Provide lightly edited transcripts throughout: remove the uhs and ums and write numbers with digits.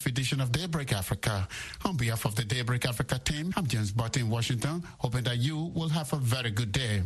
Edition of Daybreak Africa. On behalf of the Daybreak Africa team, I'm James Barton in Washington, hoping that you will have a very good day.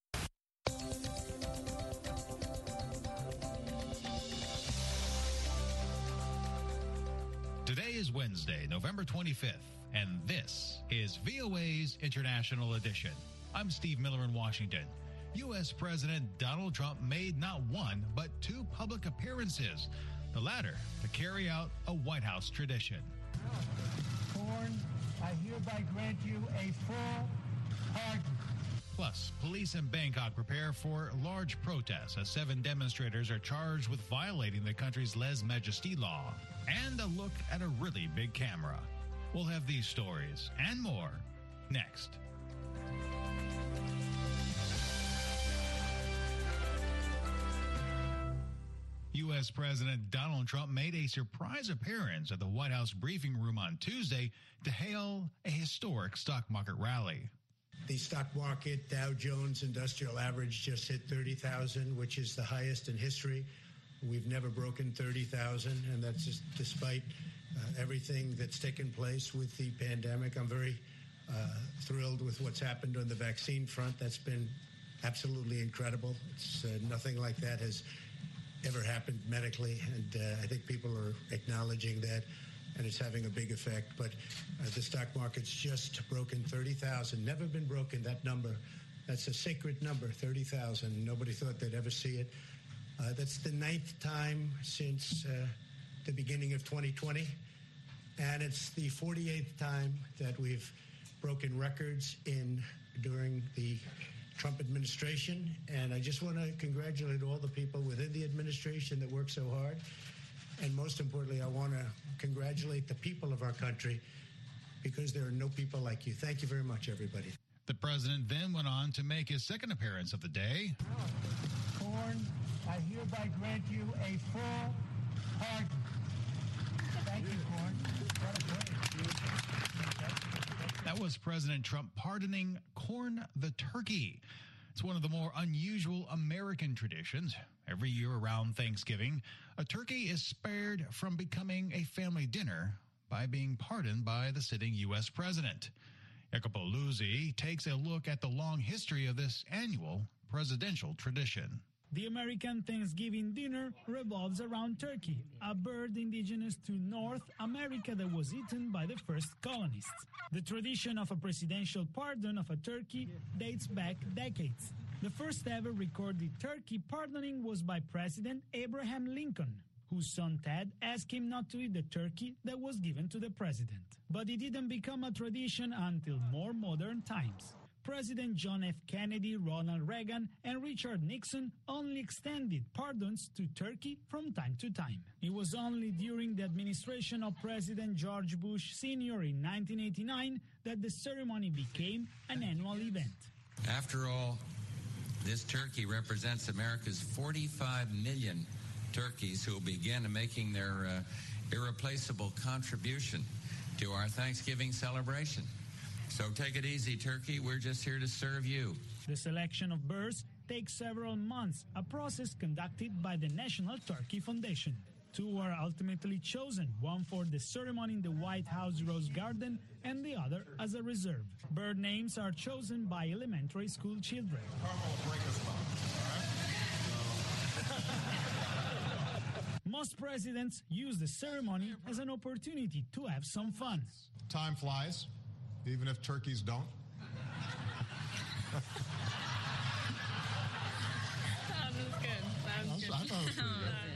Today is Wednesday, November 25th, and this is VOA's International Edition. I'm Steve Miller in Washington. U.S. President Donald Trump made not one, but two public appearances, the latter to carry out a White House tradition. Corn, I hereby grant you a full pardon. Plus, police in Bangkok prepare for large protests as 7 demonstrators are charged with violating the country's lèse-majesté law. And a look at a really big camera. We'll have these stories and more next. U.S. President Donald Trump made a surprise appearance at the White House briefing room on Tuesday to hail a historic stock market rally. The stock market, Dow Jones Industrial Average, just hit 30,000, which is the highest in history. We've never broken 30,000, and that's just despite everything that's taken place with the pandemic. I'm very thrilled with what's happened on the vaccine front. That's been absolutely incredible. It's nothing like that has ever happened medically, and I think people are acknowledging that, and it's having a big effect. But the stock market's just broken 30,000. Never been broken, that number. That's a sacred number, 30,000. Nobody thought they'd ever see it. That's the 9th time since the beginning of 2020, and it's the 48th time that we've broken records during the Trump administration, and I just want to congratulate all the people within the administration that work so hard, and most importantly, I want to congratulate the people of our country, because there are no people like you. Thank you very much, everybody. The president then went on to make his second appearance of the day. Corn, I hereby grant you a full pardon. Thank you, Corn. That was President Trump pardoning Corn the turkey. It's one of the more unusual American traditions. Every year around Thanksgiving, a turkey is spared from becoming a family dinner by being pardoned by the sitting U.S. president. Jacopo Luzzi takes a look at the long history of this annual presidential tradition. The American Thanksgiving dinner revolves around turkey, a bird indigenous to North America that was eaten by the first colonists. The tradition of a presidential pardon of a turkey dates back decades. The first ever recorded turkey pardoning was by President Abraham Lincoln, whose son Ted asked him not to eat the turkey that was given to the president. But it didn't become a tradition until more modern times. President John F. Kennedy, Ronald Reagan, and Richard Nixon only extended pardons to Turkey from time to time. It was only during the administration of President George Bush Sr. in 1989 that the ceremony became an annual event. After all, this turkey represents America's 45 million turkeys who will begin making their irreplaceable contribution to our Thanksgiving celebration. So take it easy, turkey. We're just here to serve you. The selection of birds takes several months, a process conducted by the National Turkey Foundation. 2 were ultimately chosen, one for the ceremony in the White House Rose Garden and the other as a reserve. Bird names are chosen by elementary school children. Most presidents use the ceremony as an opportunity to have some fun. Time flies, even if turkeys don't. That was good. That was good. I thought it was pretty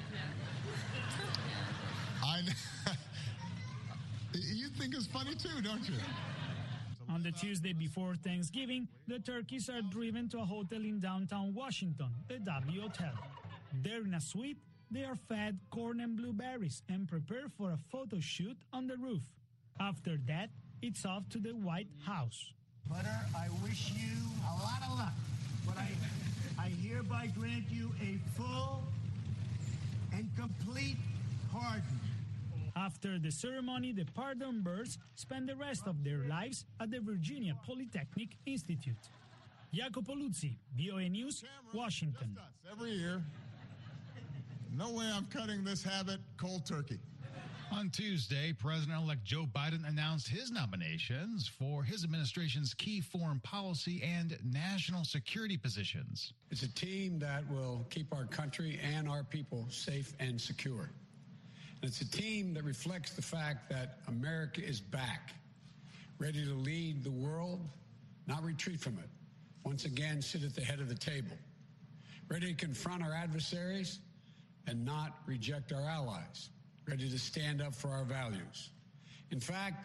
good. You think it's funny too, don't you? On the Tuesday before Thanksgiving, the turkeys are driven to a hotel in downtown Washington, the W Hotel. There in a suite, they are fed corn and blueberries and prepared for a photo shoot on the roof. After that, it's off to the White House. Butter, I wish you a lot of luck, but I hereby grant you a full and complete pardon. After the ceremony, the pardon birds spend the rest of their lives at the Virginia Polytechnic Institute. Jacopo Luzzi, VOA News, Washington. Every year, no way I'm cutting this habit cold turkey. On Tuesday, President-elect Joe Biden announced his nominations for his administration's key foreign policy and national security positions. It's a team that will keep our country and our people safe and secure. And it's a team that reflects the fact that America is back, ready to lead the world, not retreat from it. Once again, sit at the head of the table, ready to confront our adversaries and not reject our allies, ready to stand up for our values. In fact,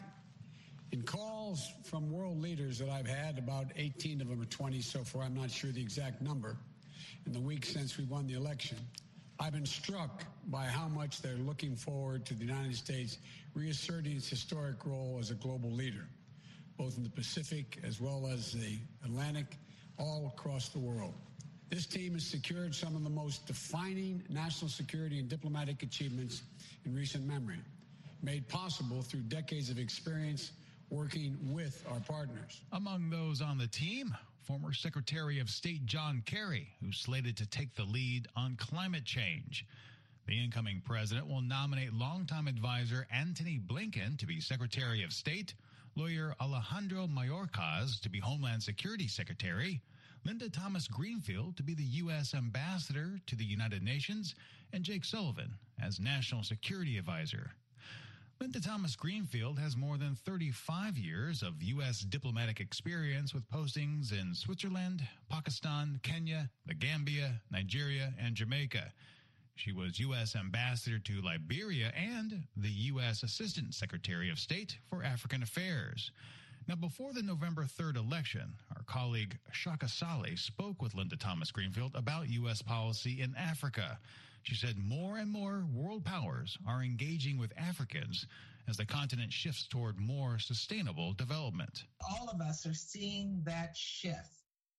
in calls from world leaders that I've had, about 18 of them or 20 so far, I'm not sure the exact number, in the week since we won the election, I've been struck by how much they're looking forward to the United States reasserting its historic role as a global leader, both in the Pacific as well as the Atlantic, all across the world. This team has secured some of the most defining national security and diplomatic achievements in recent memory, made possible through decades of experience working with our partners. Among those on the team, former Secretary of State John Kerry, who's slated to take the lead on climate change. The incoming president will nominate longtime advisor Antony Blinken to be Secretary of State, lawyer Alejandro Mayorkas to be Homeland Security Secretary, Linda Thomas Greenfield to be the U.S. Ambassador to the United Nations, and Jake Sullivan as National Security Advisor. Linda Thomas Greenfield has more than 35 years of U.S. diplomatic experience with postings in Switzerland, Pakistan, Kenya, the Gambia, Nigeria, and Jamaica. She was U.S. Ambassador to Liberia and the U.S. Assistant Secretary of State for African Affairs. Now, before the November 3rd election, our colleague Shaka Saleh spoke with Linda Thomas Greenfield about U.S. policy in Africa. She said more and more world powers are engaging with Africans as the continent shifts toward more sustainable development. All of us are seeing that shift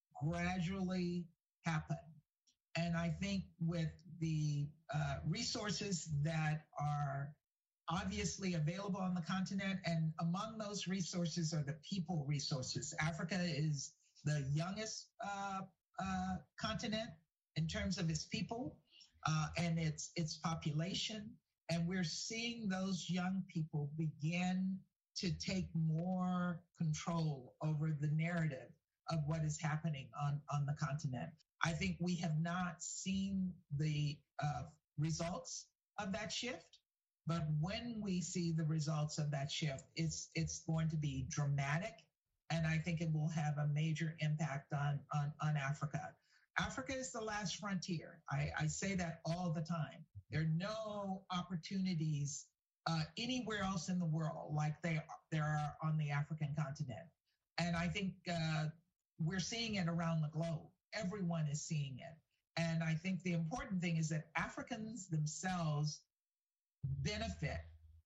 gradually happen. And I think with the resources that are obviously available on the continent, and among those resources are the people resources. Africa is the youngest continent in terms of its people and its population. And we're seeing those young people begin to take more control over the narrative of what is happening on the continent. I think we have not seen the results of that shift, but when we see the results of that shift, it's going to be dramatic, and I think it will have a major impact on Africa. Africa is the last frontier. I say that all the time. There are no opportunities anywhere else in the world like there are on the African continent. And I think we're seeing it around the globe. Everyone is seeing it. And I think the important thing is that Africans themselves benefit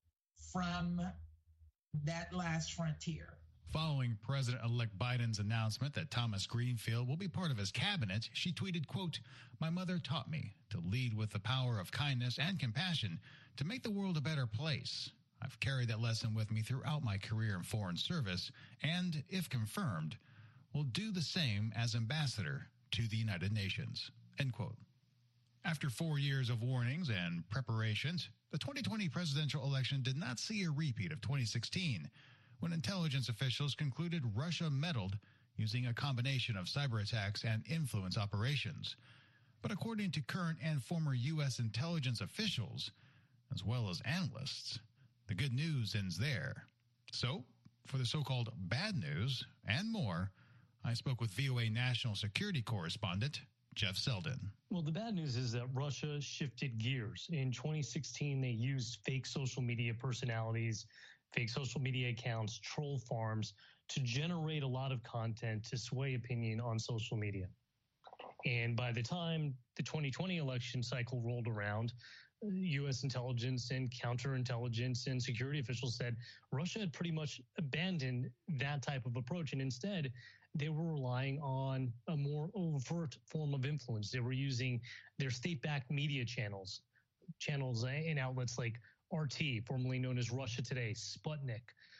from that last frontier. Following President-elect Biden's announcement that Thomas Greenfield will be part of his cabinet, she tweeted, quote, "My mother taught me to lead with the power of kindness and compassion to make the world a better place. I've carried that lesson with me throughout my career in foreign service and, if confirmed, will do the same as ambassador to the United Nations," end quote. After 4 years of warnings and preparations, the 2020 presidential election did not see a repeat of 2016, when intelligence officials concluded Russia meddled using a combination of cyber attacks and influence operations. But according to current and former U.S. intelligence officials, as well as analysts, the good news ends there. So, for the so-called bad news and more, I spoke with VOA national security correspondent Jeff Selden. Well, the bad news is that Russia shifted gears. In 2016, they used fake social media personalities, fake social media accounts, troll farms to generate a lot of content to sway opinion on social media. And by the time the 2020 election cycle rolled around, U.S. intelligence and counterintelligence and security officials said Russia had pretty much abandoned that type of approach. And instead, they were relying on a more overt form of influence. They were using their state-backed media channels and outlets like RT, formerly known as Russia Today, Sputnik,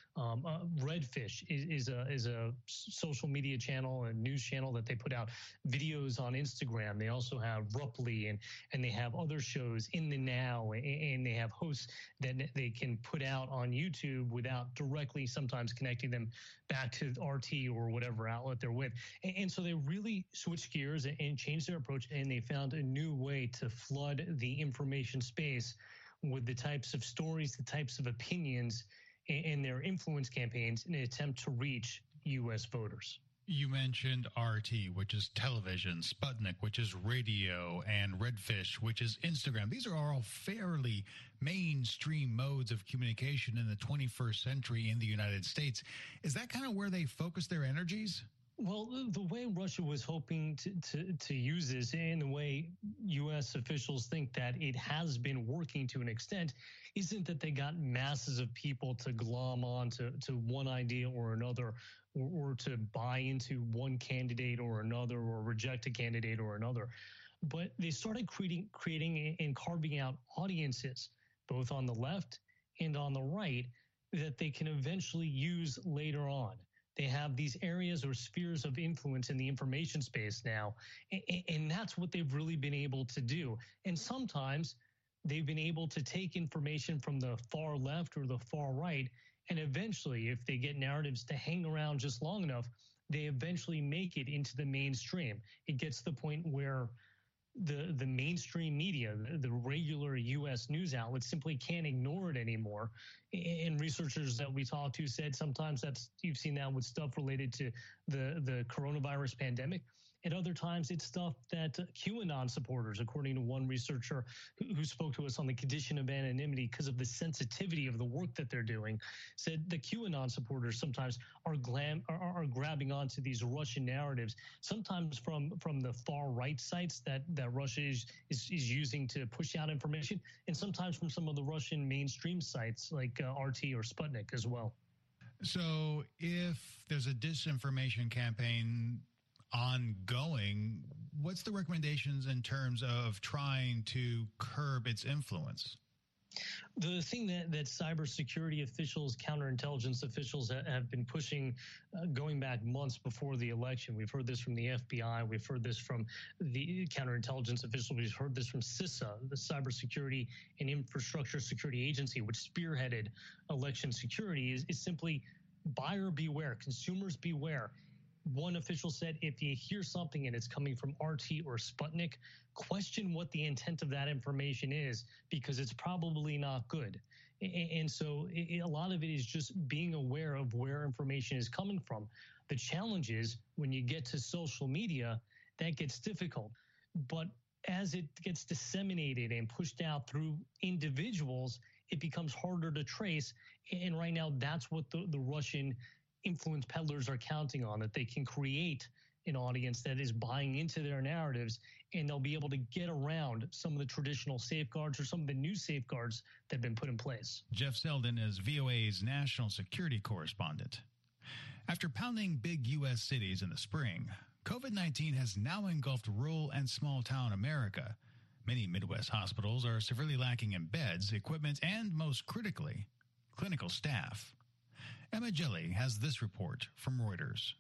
Redfish is a social media channel and news channel that they put out videos on Instagram. They also have Rupley and they have other shows in the Now, and they have hosts that they can put out on YouTube without directly sometimes connecting them back to RT or whatever outlet they're with. And so they really switched gears and changed their approach, and they found a new way to flood the information space with the types of stories, the types of opinions in their influence campaigns in an attempt to reach U.S. voters. You mentioned RT, which is television, Sputnik, which is radio, and Redfish, which is Instagram. These are all fairly mainstream modes of communication in the 21st century in the United States. Is that kind of where they focus their energies? Well, the way Russia was hoping to use this, and the way U.S. officials think that it has been working to an extent, isn't that they got masses of people to glom on to one idea or another, or to buy into one candidate or another, or reject a candidate or another. But they started creating and carving out audiences, both on the left and on the right, that they can eventually use later on. They have these areas or spheres of influence in the information space now, and that's what they've really been able to do. And sometimes they've been able to take information from the far left or the far right, and eventually, if they get narratives to hang around just long enough, they eventually make it into the mainstream. It gets to the point where the mainstream media, the regular U.S. news outlets, simply can't ignore it anymore. And researchers that we talked to said sometimes you've seen that with stuff related to the coronavirus pandemic. At other times, it's stuff that QAnon supporters, according to one researcher who spoke to us on the condition of anonymity because of the sensitivity of the work that they're doing, said the QAnon supporters sometimes are grabbing onto these Russian narratives, sometimes from the far right sites that Russia is using to push out information, and sometimes from some of the Russian mainstream sites like RT or Sputnik as well. So if there's a disinformation campaign ongoing, what's the recommendations in terms of trying to curb its influence? The thing that cybersecurity officials, counterintelligence officials have been pushing going back months before the election. We've heard this from the FBI. We've heard this from the counterintelligence officials. We've heard this from CISA, the Cybersecurity and Infrastructure Security Agency, which spearheaded election security, is simply buyer beware, consumers beware. One official said, if you hear something and it's coming from RT or Sputnik, question what the intent of that information is, because it's probably not good. And so a lot of it is just being aware of where information is coming from. The challenge is when you get to social media, that gets difficult. But as it gets disseminated and pushed out through individuals, it becomes harder to trace. And right now, that's what the Russian influence peddlers are counting on, that they can create an audience that is buying into their narratives, and they'll be able to get around some of the traditional safeguards or some of the new safeguards that have been put in place. Jeff Selden is VOA's national security correspondent. After pounding big U.S. cities in the spring, COVID-19 has now engulfed rural and small-town America. Many Midwest hospitals are severely lacking in beds, equipment, and, most critically, clinical staff. Emma Jelly has this report from Reuters.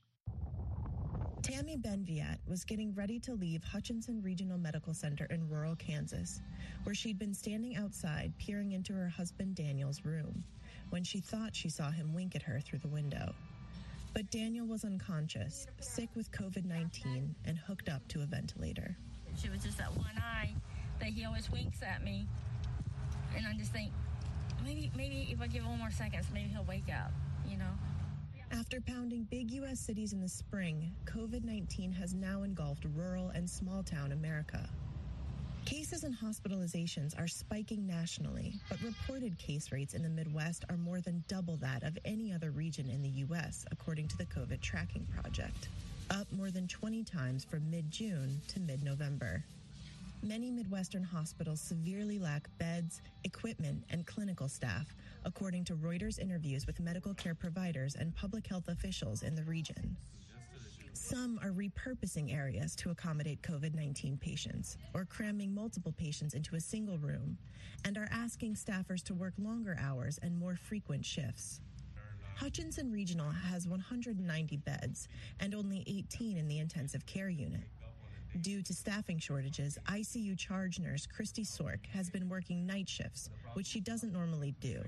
Tammy Benviat was getting ready to leave Hutchinson Regional Medical Center in rural Kansas, where she'd been standing outside peering into her husband Daniel's room when she thought she saw him wink at her through the window. But Daniel was unconscious, sick with COVID-19, and hooked up to a ventilator. She was just that one eye that he always winks at me, and I just think, maybe if I give him 1 more seconds, maybe he'll wake up, you know. After pounding big U.S. cities in the spring, COVID-19 has now engulfed rural and small-town America. Cases and hospitalizations are spiking nationally, but reported case rates in the Midwest are more than double that of any other region in the U.S., according to the COVID Tracking Project, up more than 20 times from mid-June to mid-November. Many Midwestern hospitals severely lack beds, equipment, and clinical staff, according to Reuters interviews with medical care providers and public health officials in the region. Some are repurposing areas to accommodate COVID-19 patients or cramming multiple patients into a single room, and are asking staffers to work longer hours and more frequent shifts. Hutchinson Regional has 190 beds and only 18 in the intensive care unit. Due to staffing shortages, ICU charge nurse Christy Sork has been working night shifts, which she doesn't normally do.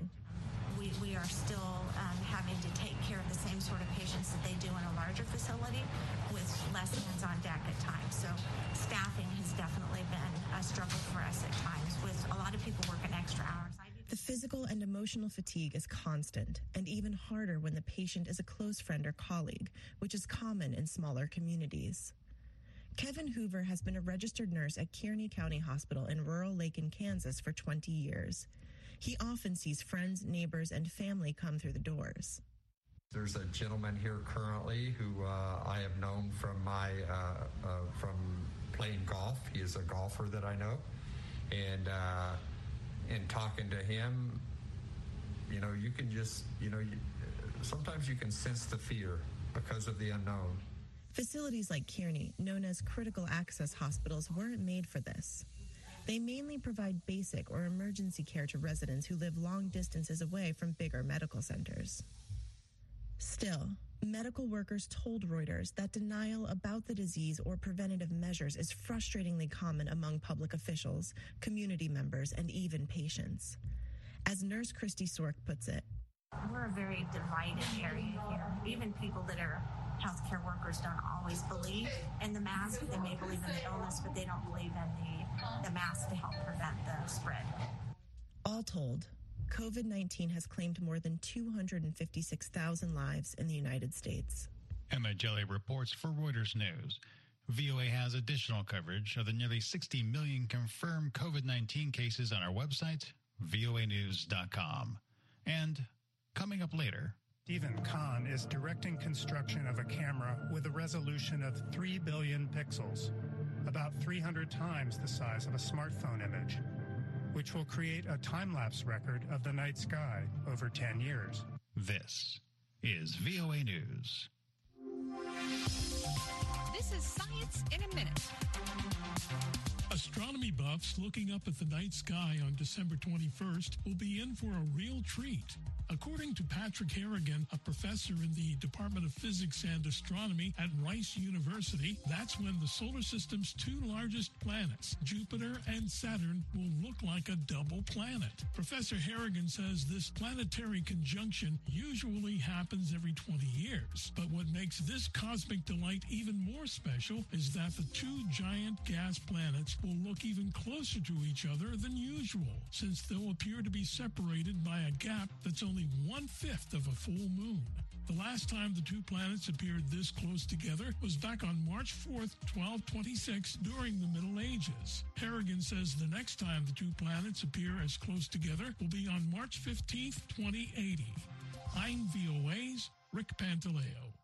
We are still having to take care of the same sort of patients that they do in a larger facility with less hands on deck at times. So staffing has definitely been a struggle for us at times with a lot of people working extra hours. The physical and emotional fatigue is constant and even harder when the patient is a close friend or colleague, which is common in smaller communities. Kevin Hoover has been a registered nurse at Kearney County Hospital in rural Lacon, Kansas for 20 years. He often sees friends, neighbors, and family come through the doors. There's a gentleman here currently who I have known from from playing golf. He is a golfer that I know. And in talking to him, you can just, sometimes you can sense the fear because of the unknown. Facilities like Kearney, known as critical access hospitals, weren't made for this. They mainly provide basic or emergency care to residents who live long distances away from bigger medical centers. Still, medical workers told Reuters that denial about the disease or preventative measures is frustratingly common among public officials, community members, and even patients. As nurse Christy Sork puts it, we're a very divided area here. Even people that are healthcare workers don't always believe in the mask. They may believe in the illness, but they don't believe in the mask to help prevent the spread. All told, COVID-19 has claimed more than 256,000 lives in the United States. Emma Jelly reports for Reuters News. VOA has additional coverage of the nearly 60 million confirmed COVID-19 cases on our website, voanews.com. And coming up later, Stephen Kahn is directing construction of a camera with a resolution of 3 billion pixels, about 300 times the size of a smartphone image, which will create a time-lapse record of the night sky over 10 years. This is VOA News. This is Science in a Minute. Astronomy buffs looking up at the night sky on December 21st will be in for a real treat. According to Patrick Harrigan, a professor in the Department of Physics and Astronomy at Rice University, that's when the solar system's two largest planets, Jupiter and Saturn, will look like a double planet. Professor Harrigan says this planetary conjunction usually happens every 20 years. But what makes this cosmic delight even more special is that the two giant gas planets will look even closer to each other than usual, since they'll appear to be separated by a gap that's only 1/5 of a full moon. The last time the two planets appeared this close together was back on March 4th, 1226, during the Middle Ages. Harrigan says the next time the two planets appear as close together will be on March 15th, 2080. I'm VOA's Rick Pantaleo.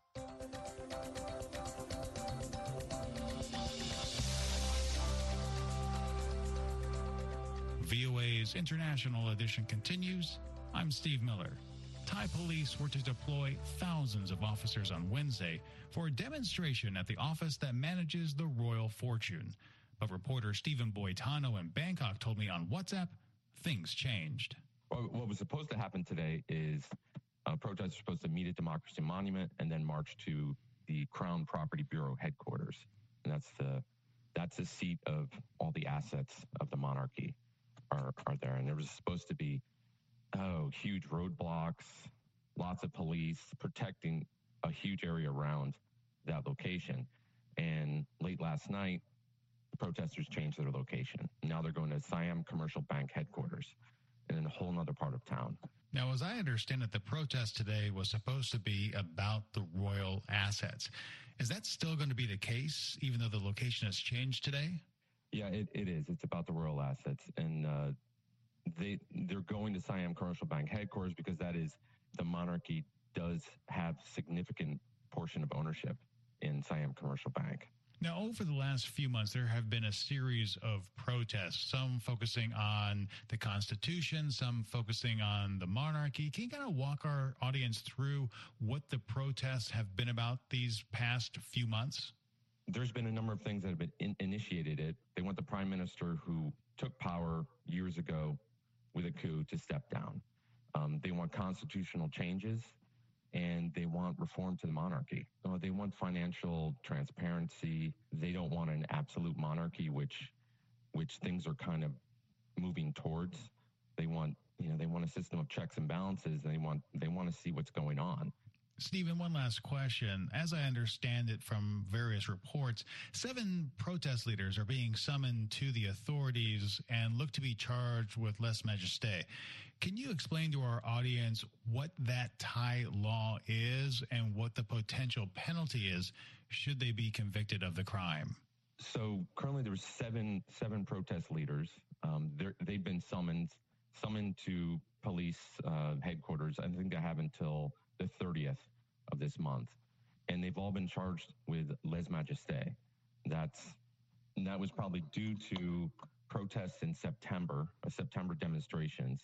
VOA's International Edition continues. I'm Steve Miller. Thai police were to deploy thousands of officers on Wednesday for a demonstration at the office that manages the Royal Fortune. But reporter Stephen Boitano in Bangkok told me on WhatsApp, things changed. Well, what was supposed to happen today is protesters were supposed to meet at Democracy Monument and then march to the Crown Property Bureau headquarters. And that's the seat of all the assets of the monarchy are there. And there was supposed to be huge roadblocks, lots of police protecting a huge area around that location. And late last night, the protesters changed their location. Now they're going to Siam Commercial Bank headquarters in a whole other part of town. Now, as I understand it, the protest today was supposed to be about the royal assets. Is that still going to be the case, even though the location has changed today? Yeah, it is. It's about the royal assets. And they're going to Siam Commercial Bank headquarters because that is, the monarchy does have significant portion of ownership in Siam Commercial Bank. Now, over the last few months, there have been a series of protests, some focusing on the Constitution, some focusing on the monarchy. Can you kind of walk our audience through what the protests have been about these past few months? There's been a number of things that have been initiated. They want the prime minister who took power years ago with a coup to step down. They want constitutional changes. and they want reform to the monarchy. They want financial transparency. They don't want an absolute monarchy, which things are kind of moving towards. They want a system of checks and balances. And they want to see what's going on. Stephen, one last question. As I understand it from various reports, 7 protest leaders are being summoned to the authorities and look to be charged with lèse-majesté. Can you explain to our audience what that Thai law is and what the potential penalty is should they be convicted of the crime? So currently there's seven protest leaders. They've been summoned to police headquarters. I think they have until the 30th of this month. And they've all been charged with lèse-majesté. That was probably due to protests in September demonstrations.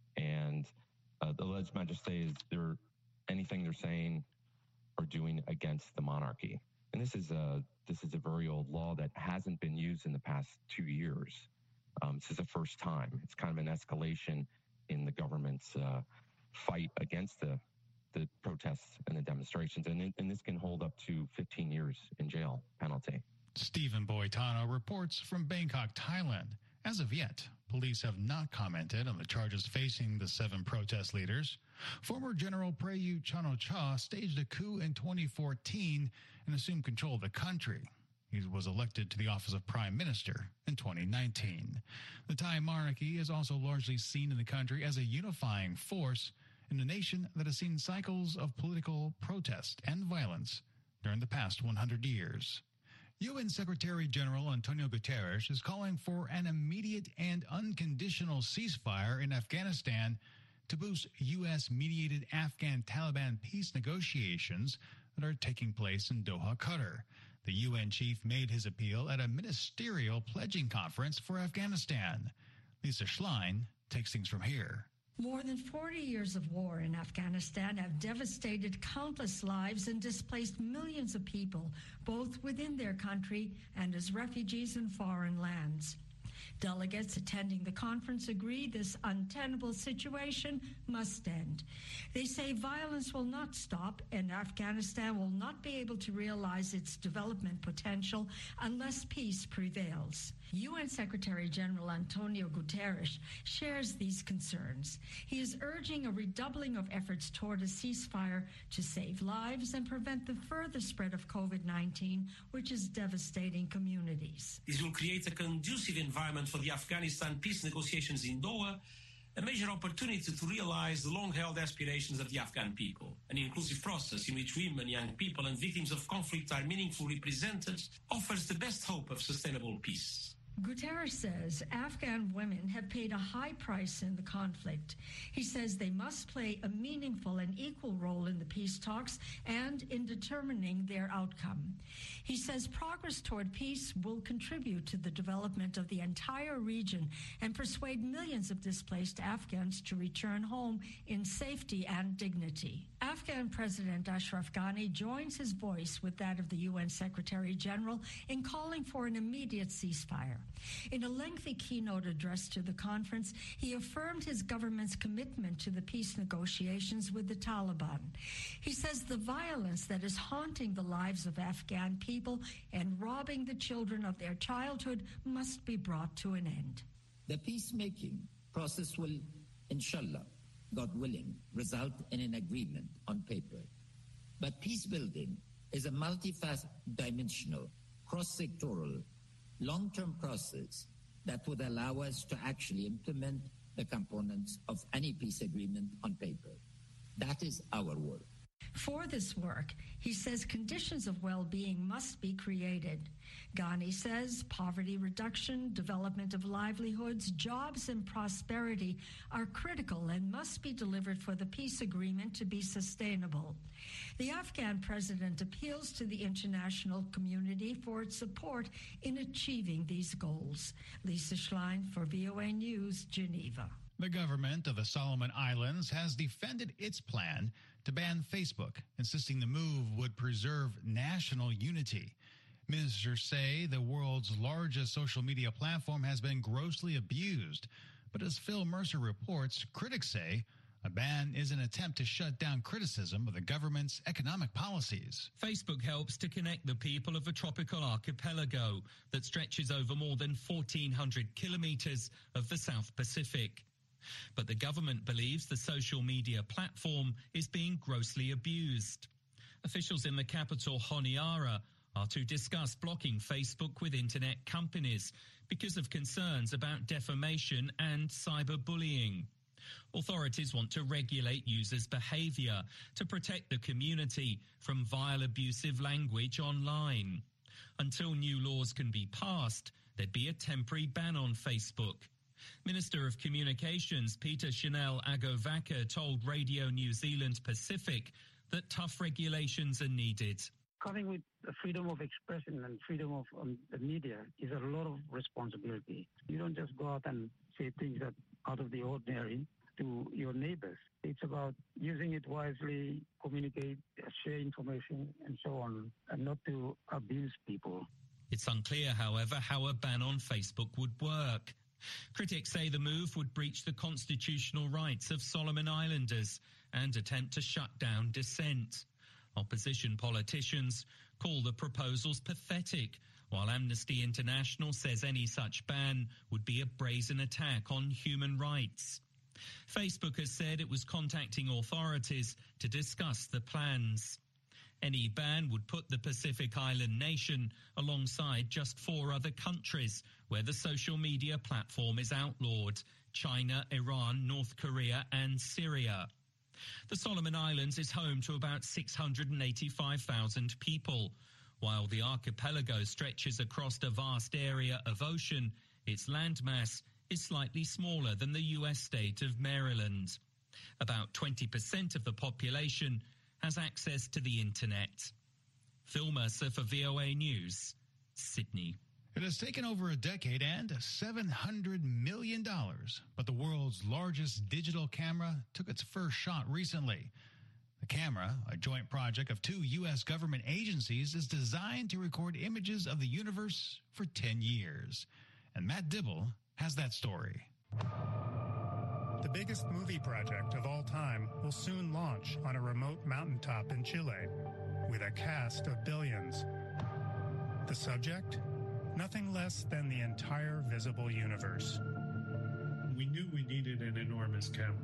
And the lèse-majesté is anything they're saying or doing against the monarchy. And this is a very old law that hasn't been used in the past 2 years. This is the first time. It's kind of an escalation in the government's fight against the protests and the demonstrations. And this can hold up to 15 years in jail penalty. Stephen Boitano reports from Bangkok, Thailand. As of yet, police have not commented on the charges facing the 7 protest leaders. Former General Prayut Chan-o-cha staged a coup in 2014 and assumed control of the country. He was elected to the office of Prime Minister in 2019. The Thai monarchy is also largely seen in the country as a unifying force in a nation that has seen cycles of political protest and violence during the past 100 years. UN Secretary General Antonio Guterres is calling for an immediate and unconditional ceasefire in Afghanistan to boost U.S.-mediated Afghan-Taliban peace negotiations that are taking place in Doha, Qatar. The UN chief made his appeal at a ministerial pledging conference for Afghanistan. Lisa Schlein takes things from here. More than 40 years of war in Afghanistan have devastated countless lives and displaced millions of people, both within their country and as refugees in foreign lands. Delegates attending the conference agree this untenable situation must end. They say violence will not stop and Afghanistan will not be able to realize its development potential unless peace prevails. UN Secretary General Antonio Guterres shares these concerns. He is urging a redoubling of efforts toward a ceasefire to save lives and prevent the further spread of COVID-19, which is devastating communities. This will create a conducive environment for the Afghanistan peace negotiations in Doha, a major opportunity to realize the long-held aspirations of the Afghan people. An inclusive process in which women, young people, and victims of conflict are meaningfully represented offers the best hope of sustainable peace. Guterres says Afghan women have paid a high price in the conflict. He says they must play a meaningful and equal role in the peace talks and in determining their outcome. He says progress toward peace will contribute to the development of the entire region and persuade millions of displaced Afghans to return home in safety and dignity. Afghan President Ashraf Ghani joins his voice with that of the UN Secretary General in calling for an immediate ceasefire. In a lengthy keynote address to the conference, he affirmed his government's commitment to the peace negotiations with the Taliban. He says the violence that is haunting the lives of Afghan people and robbing the children of their childhood must be brought to an end. The peacemaking process will, inshallah, God willing, result in an agreement on paper. But peace building is a multidimensional, cross-sectoral, long-term process that would allow us to actually implement the components of any peace agreement on paper. That is our work. For this work, he says conditions of well-being must be created. Ghani says poverty reduction, development of livelihoods, jobs, and prosperity are critical and must be delivered for the peace agreement to be sustainable. The Afghan president appeals to the international community for its support in achieving these goals. Lisa Schlein for VOA News, Geneva. The government of the Solomon Islands has defended its plan to ban Facebook, insisting the move would preserve national unity. Ministers say the world's largest social media platform has been grossly abused. But as Phil Mercer reports, critics say A ban is an attempt to shut down criticism of the government's economic policies. Facebook helps to connect the people of a tropical archipelago that stretches over more than 1,400 kilometers of the South Pacific. But the government believes the social media platform is being grossly abused. Officials in the capital, Honiara, are to discuss blocking Facebook with internet companies because of concerns about defamation and cyberbullying. Authorities want to regulate users' behavior to protect the community from vile, abusive language online. Until new laws can be passed, there'd be a temporary ban on Facebook. Minister of Communications Peter Chanel Agovaka told Radio New Zealand Pacific that tough regulations are needed. Coming with freedom of expression and freedom of the media is a lot of responsibility. You don't just go out and say things that out of the ordinary to your neighbors. It's about using it wisely, communicate, share information, and so on, and not to abuse people. It's unclear, however, how a ban on Facebook would work. Critics say the move would breach the constitutional rights of Solomon Islanders and attempt to shut down dissent. Opposition politicians call the proposals pathetic, while Amnesty International says any such ban would be a brazen attack on human rights. Facebook has said it was contacting authorities to discuss the plans. Any ban would put the Pacific Island nation alongside just 4 other countries where the social media platform is outlawed: China, Iran, North Korea and Syria. The Solomon Islands is home to about 685,000 people. While the archipelago stretches across a vast area of ocean, its landmass is slightly smaller than the U.S. state of Maryland. About 20% of the population has access to the internet. Phil Mercer for VOA News, Sydney. It has taken over a decade and $700 million, but the world's largest digital camera took its first shot recently. The camera, a joint project of 2 U.S. government agencies, is designed to record images of the universe for 10 years. And Matt Dibble has that story. The biggest movie project of all time will soon launch on a remote mountaintop in Chile with a cast of billions. The subject? Nothing less than the entire visible universe. We knew we needed an enormous camera,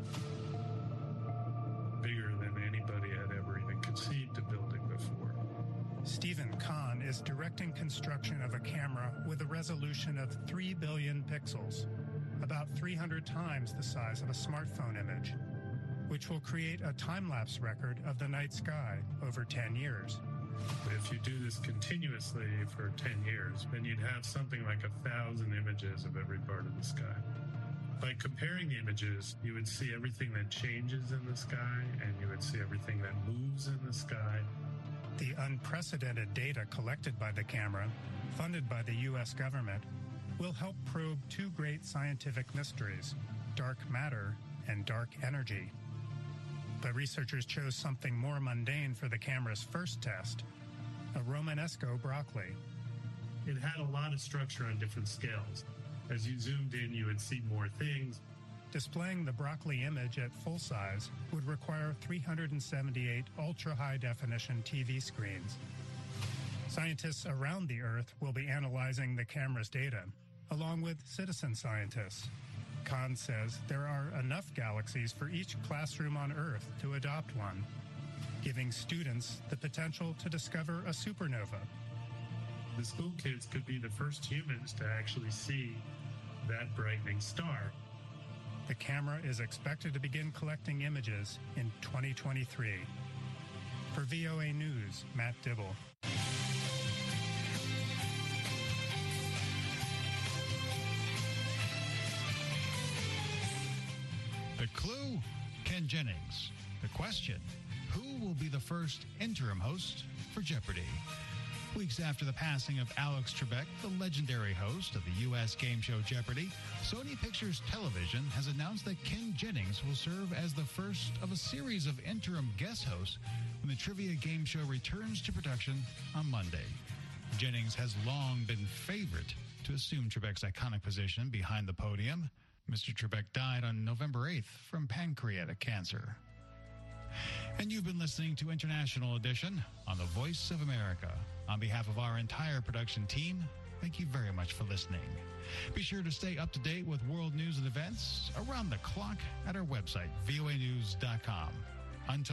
bigger than anybody had ever even conceived of building before. Stephen Kahn is directing construction of a camera with a resolution of 3 billion pixels, about 300 times the size of a smartphone image, which will create a time-lapse record of the night sky over 10 years. If you do this continuously for 10 years, then you'd have something like 1,000 images of every part of the sky. By comparing the images, you would see everything that changes in the sky, and you would see everything that moves in the sky. The unprecedented data collected by the camera, funded by the U.S. government, will help probe 2 great scientific mysteries, dark matter and dark energy. But researchers chose something more mundane for the camera's first test, a Romanesco broccoli. It had a lot of structure on different scales. As you zoomed in, you would see more things. Displaying the broccoli image at full size would require 378 ultra-high-definition TV screens. Scientists around the Earth will be analyzing the camera's data, along with citizen scientists. Kahn says there are enough galaxies for each classroom on Earth to adopt one, giving students the potential to discover a supernova. The school kids could be the first humans to actually see that brightening star. The camera is expected to begin collecting images in 2023. For VOA News, Matt Dibble. The clue, Ken Jennings. The question, who will be the first interim host for Jeopardy? Weeks after the passing of Alex Trebek, the legendary host of the U.S. game show Jeopardy, Sony Pictures Television has announced that Ken Jennings will serve as the first of a series of interim guest hosts when the trivia game show returns to production on Monday. Jennings has long been favorite to assume Trebek's iconic position behind the podium. Mr. Trebek died on November 8th from pancreatic cancer. And you've been listening to International Edition on the Voice of America. On behalf of our entire production team, thank you very much for listening. Be sure to stay up to date with world news and events around the clock at our website, voanews.com. Until